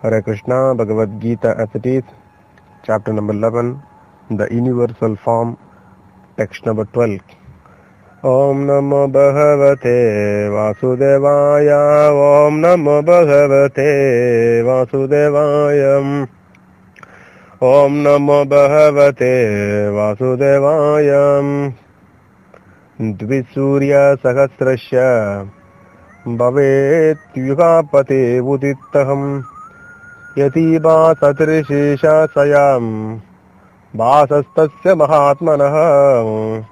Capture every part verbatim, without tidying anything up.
Hare Krishna, Bhagavad Gita as it is, chapter number eleven, the universal form, text number twelve. Om Namo Bhagavate Vasudevaya, Om Namo Bhagavate Vasudevaya, Om Namo Bhagavate Vasudevaya, Dvisurya Sahasrasya Bhavet Yugapate Udittaham Yati Satirishesha Sayam Vasastasya Mahatmanah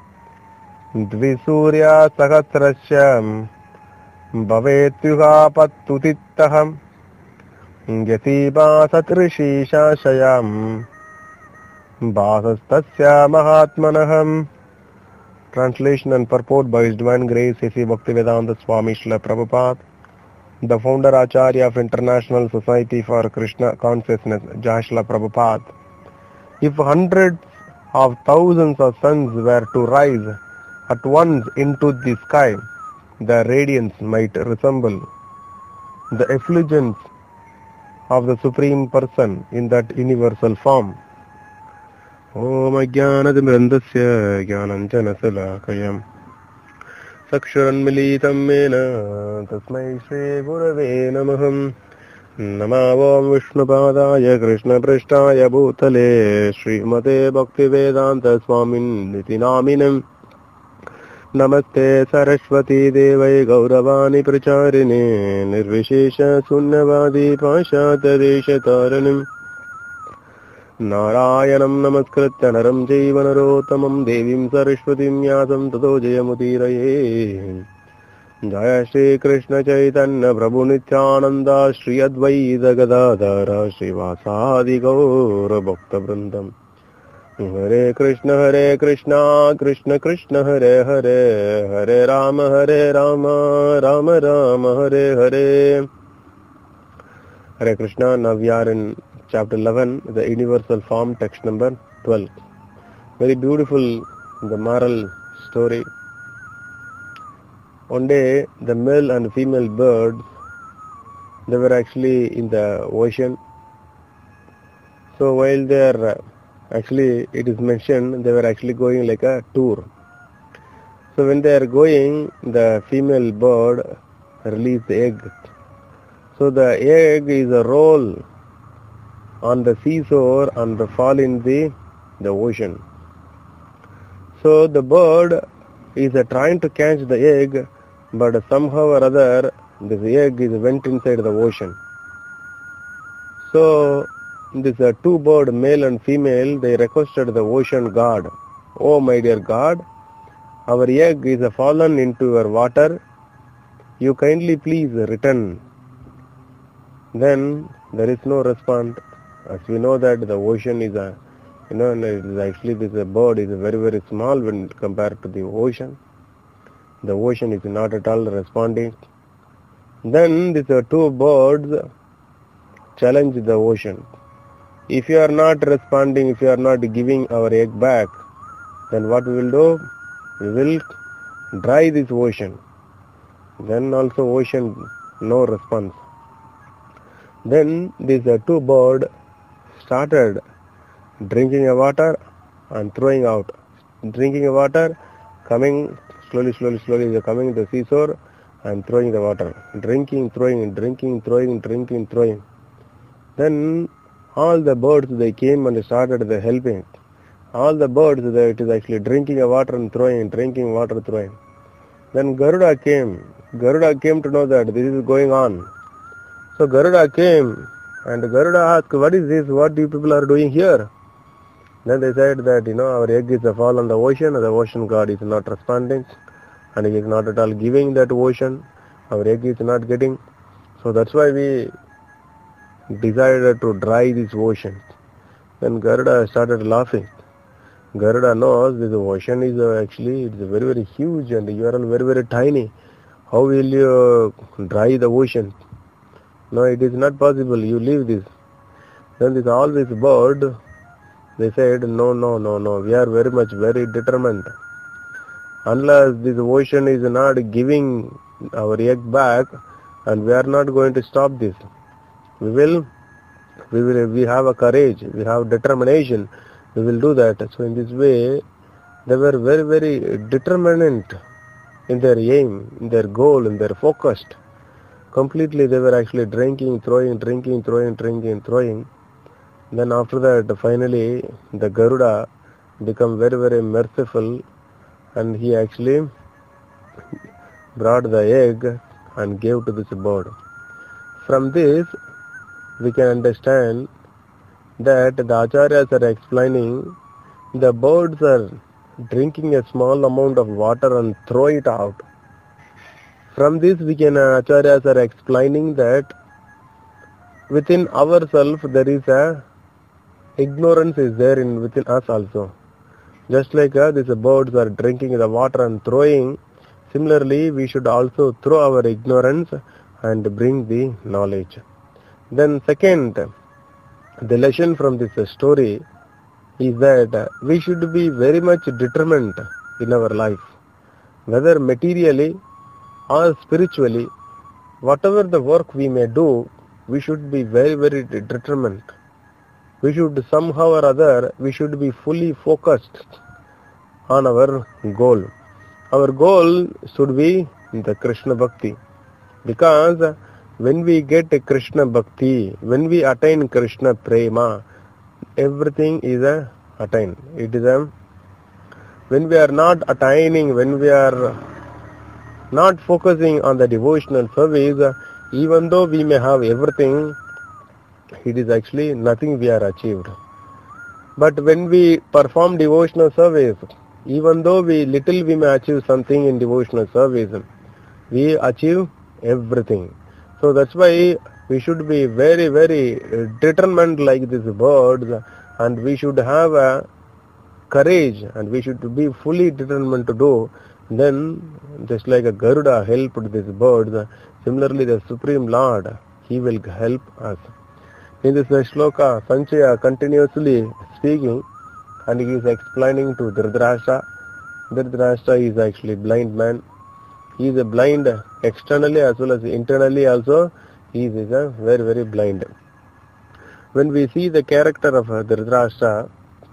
Dvisurya Sahasrasya Bhavet Yugapatutittaham Yati Satirishesha Sayam Vasastasya Mahatmanah. Translation and purport by His Divine Grace A C Bhaktivedanta Swami Srila Prabhupada, the founder Acharya of International Society for Krishna Consciousness, Jai Srila Prabhupada. If hundreds of thousands of suns were to rise at once into the sky, the radiance might resemble the effulgence of the Supreme Person in that universal form. Om Ajnanatimirandasya Jnananjana Salakayam Sakshuranmilitam Mena Tasmai Shri Gurave Namaham Namavam Vishnupadaya Krishna Prishtaya Bhutale Srimate Bhaktivedanta Swamin Niti Naminam Namaste Saraswati Devai Gauravani Pracharine Nirvishesha Sunnavadi Pashata Deshataranam Narayanam Namaskritya Naram Jaiva Narottamam Devim Saraswatim Yasam Tato Jayamutiraye. Jaya Shri Krishna Chaitanya Prabhu Nityananda Shri Advaita Gadadhara Srivasadi Gaura Bhakta Vrindam. Hare Krishna Hare Krishna Krishna Krishna Hare Hare Hare Rama Hare Rama Rama Rama Hare Hare. Hare Krishna. Now we are in chapter eleven, the universal form, text number twelve. Very beautiful, the moral story. One day, the male and female birds, they were actually in the ocean. So while they are, actually it is mentioned, they were actually going like a tour. So when they are going, the female bird released the egg. So the egg is a roll on the seashore and fall in the, the ocean. So the bird is uh, trying to catch the egg, but somehow or other this egg is went inside the ocean. So this uh, two bird, male and female, they requested the ocean god, "Oh my dear God, our egg is uh, fallen into your water. You kindly please return." Then there is no response. As we know that the ocean is a, you know, it is actually this bird is very very small when compared to the ocean. The ocean is not at all responding. Then these two birds challenge the ocean. If you are not responding, if you are not giving our egg back, then what we will do? We will dry this ocean. Then also ocean no response. Then these two birds started drinking a water and throwing out. Drinking a water, coming slowly, slowly, slowly, they are coming to the seashore and throwing the water. Drinking, throwing, drinking, throwing, drinking, throwing. Then all the birds, they came and started the helping. All the birds, they, it is actually drinking a water and throwing, drinking water, throwing. Then Garuda came. Garuda came to know that this is going on. So Garuda came. And Garuda asked, "What is this? What you people are doing here?" Then they said that, you know, our egg is a fall on the ocean, and the ocean god is not responding, and he is not at all giving that ocean. Our egg is not getting. So that's why we decided to dry this ocean. Then Garuda started laughing. Garuda knows this ocean is actually, it's very, very huge, and you are all very, very tiny. How will you dry the ocean? No, it is not possible. You leave this. Then this all this bird, they said, no, no, no, no. We are very much, very determined. Unless this ocean is not giving our egg back, and we are not going to stop this. We will We will, we have a courage, we have determination, we will do that. So in this way, they were very, very determined in their aim, in their goal, in their focus. Completely they were actually drinking, throwing, drinking, throwing, drinking, throwing. Then after that, finally, the Garuda become very, very merciful, and he actually brought the egg and gave to this bird. From this, we can understand that the acharyas are explaining the birds are drinking a small amount of water and throw it out. From this, we can uh, acharyas are explaining that within ourselves there is a ignorance is there in within us also. Just like uh, these birds are drinking the water and throwing, similarly we should also throw our ignorance and bring the knowledge. Then second, the lesson from this story is that we should be very much determined in our life, whether materially or spiritually. Whatever the work we may do, we should be very, very determined. We should somehow or other, we should be fully focused on our goal. Our goal should be the Krishna Bhakti. Because when we get a Krishna Bhakti, when we attain Krishna Prema, everything is a attained. It is a, when we are not attaining, when we are not focusing on the devotional service, even though we may have everything, it is actually nothing we are achieved. But when we perform devotional service, even though we little we may achieve something in devotional service, we achieve everything. So that's why we should be very, very determined like these birds, and we should have a courage, and we should be fully determined to do. Then, just like a Garuda helped these birds, similarly the Supreme Lord, He will help us. In this shloka, Sanjaya continuously speaking, and he is explaining to Dhritarashtra. Dhritarashtra is actually blind man. He is a blind externally as well as internally also. He is a very, very blind. When we see the character of Dhritarashtra,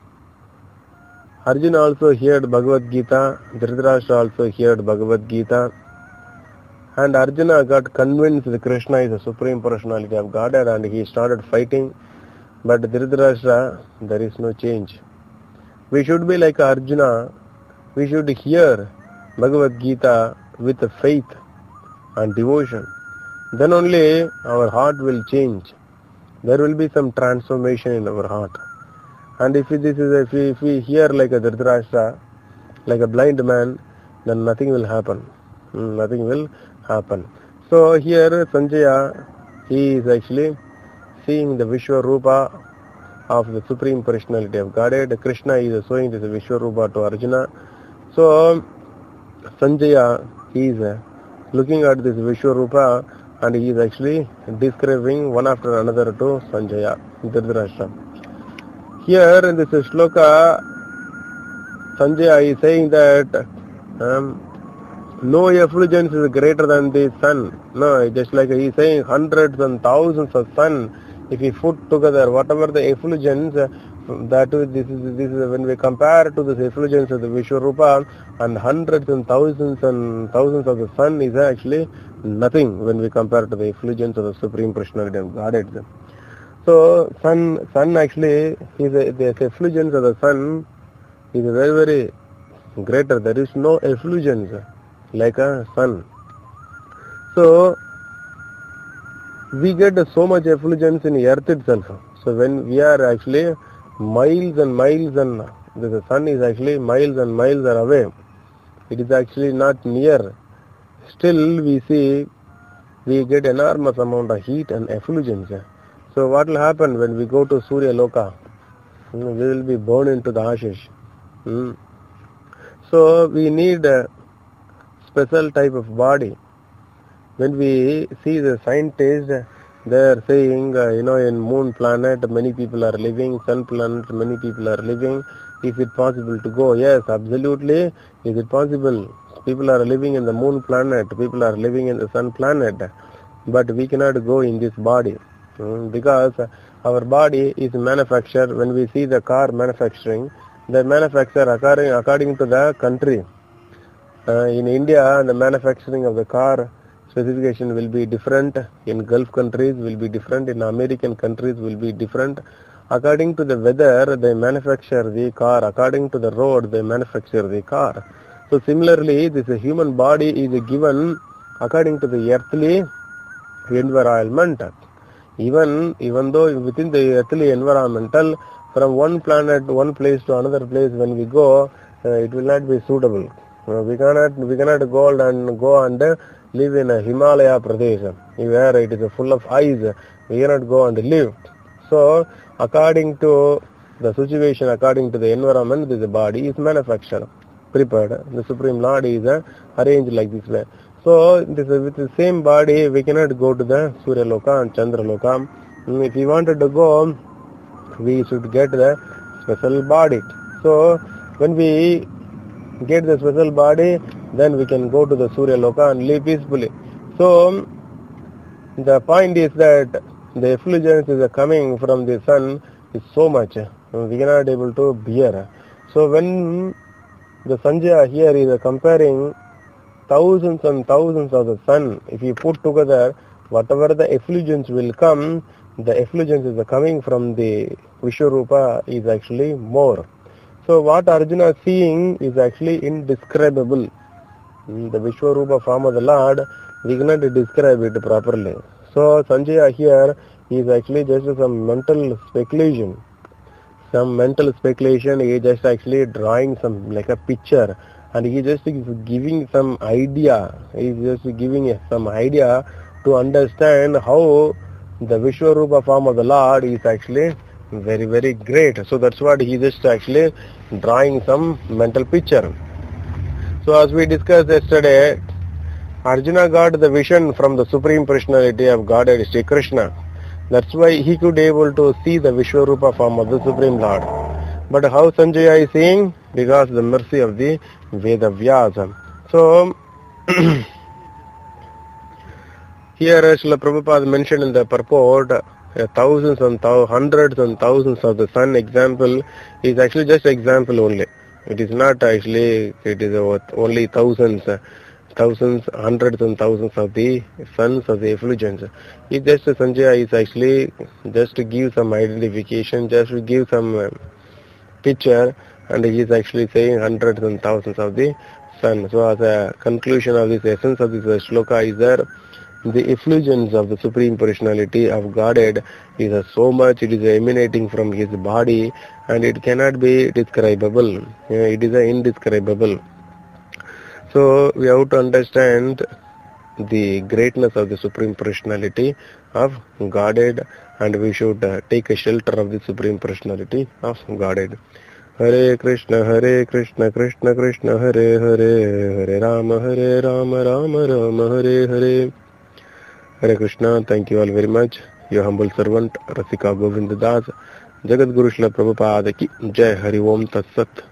Arjuna also heard Bhagavad Gita, Dhritarashtra also heard Bhagavad Gita, and Arjuna got convinced that Krishna is the Supreme Personality of Godhead, and he started fighting. But Dhritarashtra, there is no change. We should be like Arjuna. We should hear Bhagavad Gita with faith and devotion. Then only our heart will change. There will be some transformation in our heart. And if this is if we, if we hear like a Dhritarashtra, like a blind man, then nothing will happen. Nothing will happen. So here Sanjaya, he is actually seeing the Vishwarupa of the Supreme Personality of Godhead. Krishna is showing this Vishwarupa to Arjuna. So Sanjaya, he is looking at this Vishwarupa, and he is actually describing one after another to Sanjaya, Dhritarashtra. Here in this shloka, Sanjaya is saying that um, no effulgence is greater than the sun. No, just like he is saying hundreds and thousands of sun, if we put together whatever the effulgence, that is, this is this is when we compare to this effulgence of the Vishwarupa, and hundreds and thousands and thousands of the sun is actually nothing when we compare to the effulgence of the Supreme Personality of Godhead. So sun sun actually is a, the effulgence of the sun is very, very greater. There is no effulgence like a sun. So we get so much effulgence in the earth itself. So when we are actually miles and miles, and the sun is actually miles and miles are away, it is actually not near. Still we see we get enormous amount of heat and effulgence. So what will happen when we go to Surya Loka? We will be born into the ashes. Hmm. So we need a special type of body. When we see the scientists, they are saying, uh, you know, in moon planet many people are living, sun planet many people are living. Is it possible to go? Yes, absolutely. Is it possible? People are living in the moon planet, people are living in the sun planet, but we cannot go in this body. Mm, because our body is manufactured. When we see the car manufacturing, they manufacture according, according to the country. Uh, in India, the manufacturing of the car specification will be different. In Gulf countries will be different. In American countries will be different. According to the weather, they manufacture the car. According to the road, they manufacture the car. So similarly, this human body is given according to the earthly environment. Even even though within the earthly environmental, from one planet, one place to another place, when we go, uh, it will not be suitable. Uh, we cannot we cannot go and go and uh, live in a Himalaya Pradesh where it is full of ice. We cannot go and live. So according to the situation, according to the environment, this body is manufactured, prepared. The Supreme Lord is uh, arranged like this way. So this, with the same body, we cannot go to the Surya Loka and Chandra Loka. If we wanted to go, we should get the special body. So when we get the special body, then we can go to the Surya Loka and live peacefully. So the point is that the effulgence is coming from the sun is so much, we cannot able to bear. So when the Sanjaya here is comparing thousands and thousands of the sun, if you put together, whatever the effulgence will come, the effulgence is coming from the Vishwarupa is actually more. So what Arjuna is seeing is actually indescribable. The Vishwarupa form of the Lord, we cannot describe it properly. So Sanjaya here is actually just some mental speculation. Some mental speculation, he is just actually drawing some like a picture, and he just is giving some idea. He is just giving some idea to understand how the Vishwarupa form of the Lord is actually very, very great. So that's what he just actually drawing some mental picture. So as we discussed yesterday, Arjuna got the vision from the Supreme Personality of Godhead, Sri Krishna. That's why he could able to see the Vishwarupa form of the Supreme Lord. But how Sanjaya is seeing? Because of the mercy of the Veda Vyasa. So here Srila Prabhupada mentioned in the purport, uh, thousands and thou- hundreds and thousands of the sun example is actually just example only. It is not actually, it is only thousands, uh, thousands, hundreds and thousands of the suns of the effulgence. It just Sanjaya is actually just to give some identification, just to give some uh, picture, and he is actually saying hundreds and thousands of the sun. So as a conclusion of this essence of this shloka is there, the effulgence of the Supreme Personality of Godhead is so much, it is emanating from his body, and it cannot be describable. It is indescribable. So we have to understand the greatness of the Supreme Personality of Godhead, and we should uh, take a shelter of the Supreme Personality of Godhead. Hare Krishna, Hare Krishna, Krishna Krishna, Hare Hare, Hare Rama, Hare Rama, Rama Rama, Hare Hare. Hare Krishna. Thank you all very much. Your humble servant, Rasika Govinda Das. Jagat Guru Srila Prabhupada ki Jai. Hari Om Tat Sat.